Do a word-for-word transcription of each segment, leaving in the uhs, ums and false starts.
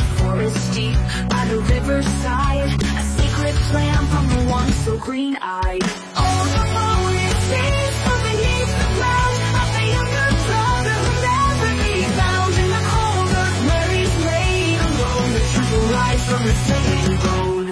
forest deep, by the riverside, a secret plan from the one so green-eyed. All alone it seems from beneath the ground, of the younger brother who'll never be found. In the cold earth where he's laid alone, the truth will rise from the sinking bone.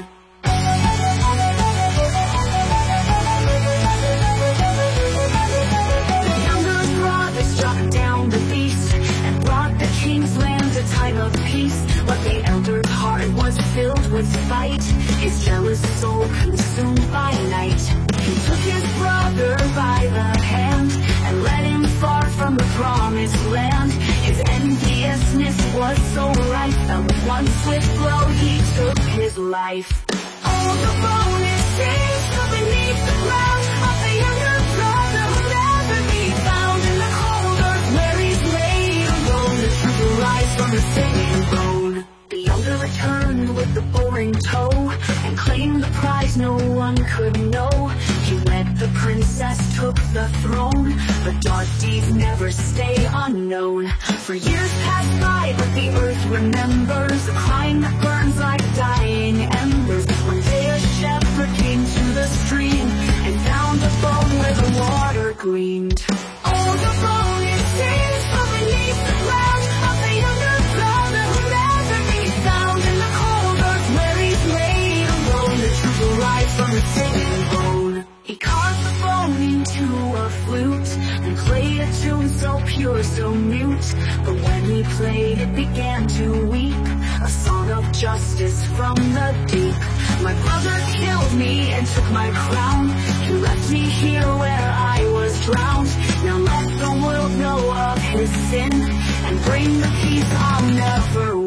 The younger brother struck down the beast and brought the king's land a time of peace. But the elder's heart was filled with fight, his jealous soul consumed by night. He took his brother by the hand and led him far from the promised land. His enviousness was so rife that with one swift blow he took his life. All alone it seems from beneath the ground, of the younger brother who'll never be found. In the cold earth where he's laid alone, the truth will rise from the sinking bone. The younger returned with the boring toe and claimed the prize no one could know. He led the princess, took the throne, but dark deeds never stay unknown. For years pass by, but the earth remembers the crime that burns like dying embers. One day a shepherd came to the stream and found a bone where the water gleamed. All alone it seems from beneath the ground, of the younger brother who'll never be found. In the cold earth where he's laid alone, the truth will rise from the sinking bone. He carved the bone into a flute and played a tune so pure, so mute. But when he played it began to weep, a song of justice from the deep. My brother killed me and took my crown, he left me here where I was drowned. Now let the world know of his sin and bring the peace I'll never